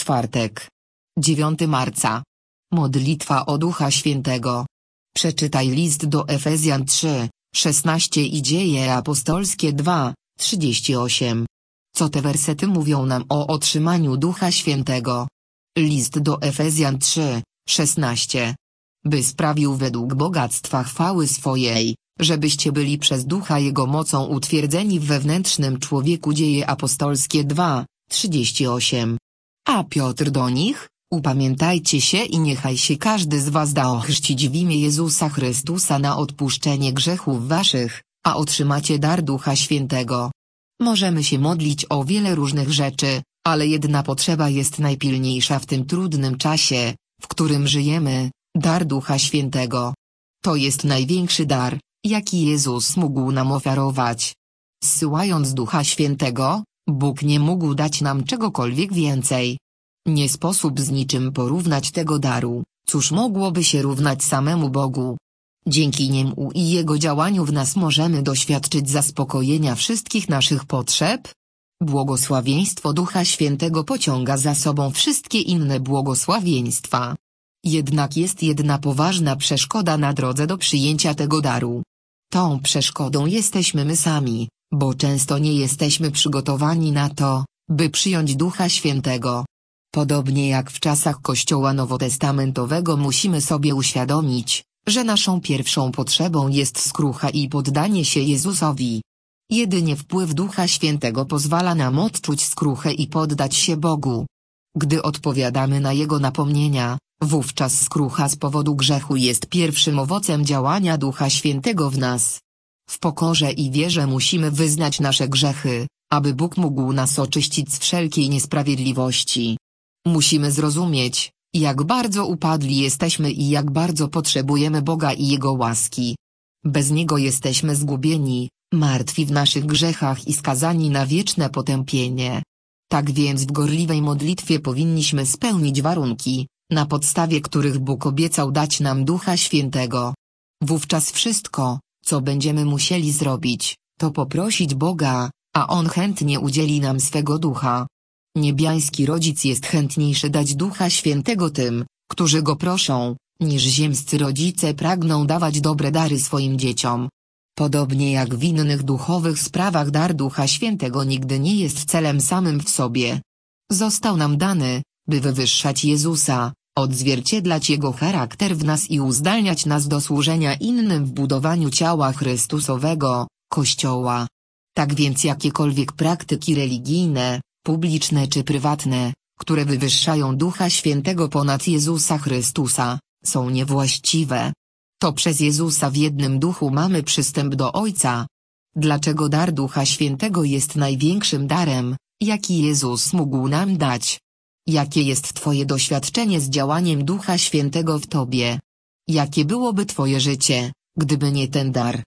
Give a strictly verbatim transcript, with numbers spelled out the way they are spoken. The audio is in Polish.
Czwartek. dziewiątego marca. Modlitwa o Ducha Świętego. Przeczytaj list do Efezjan trzy, szesnaście i Dzieje apostolskie dwa, trzydzieści osiem. Co te wersety mówią nam o otrzymaniu Ducha Świętego? List do Efezjan trzy, szesnaście. By sprawił według bogactwa chwały swojej, żebyście byli przez Ducha Jego mocą utwierdzeni w wewnętrznym człowieku. Dzieje apostolskie dwa, trzydzieści osiem. A Piotr do nich: upamiętajcie się i niechaj się każdy z was da ochrzcić w imię Jezusa Chrystusa na odpuszczenie grzechów waszych, a otrzymacie dar Ducha Świętego. Możemy się modlić o wiele różnych rzeczy, ale jedna potrzeba jest najpilniejsza w tym trudnym czasie, w którym żyjemy: dar Ducha Świętego. To jest największy dar, jaki Jezus mógł nam ofiarować. Zsyłając Ducha Świętego, Bóg nie mógł dać nam czegokolwiek więcej. Nie sposób z niczym porównać tego daru, cóż mogłoby się równać samemu Bogu. Dzięki Niemu i Jego działaniu w nas możemy doświadczyć zaspokojenia wszystkich naszych potrzeb. Błogosławieństwo Ducha Świętego pociąga za sobą wszystkie inne błogosławieństwa. Jednak jest jedna poważna przeszkoda na drodze do przyjęcia tego daru. Tą przeszkodą jesteśmy my sami, bo często nie jesteśmy przygotowani na to, by przyjąć Ducha Świętego. Podobnie jak w czasach Kościoła Nowotestamentowego musimy sobie uświadomić, że naszą pierwszą potrzebą jest skrucha i poddanie się Jezusowi. Jedynie wpływ Ducha Świętego pozwala nam odczuć skruchę i poddać się Bogu. Gdy odpowiadamy na Jego napomnienia, wówczas skrucha z powodu grzechu jest pierwszym owocem działania Ducha Świętego w nas. W pokorze i wierze musimy wyznać nasze grzechy, aby Bóg mógł nas oczyścić z wszelkiej niesprawiedliwości. Musimy zrozumieć, jak bardzo upadli jesteśmy i jak bardzo potrzebujemy Boga i Jego łaski. Bez Niego jesteśmy zgubieni, martwi w naszych grzechach i skazani na wieczne potępienie. Tak więc w gorliwej modlitwie powinniśmy spełnić warunki, na podstawie których Bóg obiecał dać nam Ducha Świętego. Wówczas wszystko, co będziemy musieli zrobić, to poprosić Boga, a On chętnie udzieli nam swego Ducha. Niebiański Rodzic jest chętniejszy dać Ducha Świętego tym, którzy Go proszą, niż ziemscy rodzice pragną dawać dobre dary swoim dzieciom. Podobnie jak w innych duchowych sprawach, dar Ducha Świętego nigdy nie jest celem samym w sobie. Został nam dany, by wywyższać Jezusa, odzwierciedlać Jego charakter w nas i uzdalniać nas do służenia innym w budowaniu ciała Chrystusowego, Kościoła. Tak więc jakiekolwiek praktyki religijne, publiczne czy prywatne, które wywyższają Ducha Świętego ponad Jezusa Chrystusa, są niewłaściwe. To przez Jezusa w jednym duchu mamy przystęp do Ojca. Dlaczego dar Ducha Świętego jest największym darem, jaki Jezus mógł nam dać? Jakie jest Twoje doświadczenie z działaniem Ducha Świętego w Tobie? Jakie byłoby Twoje życie, gdyby nie ten dar?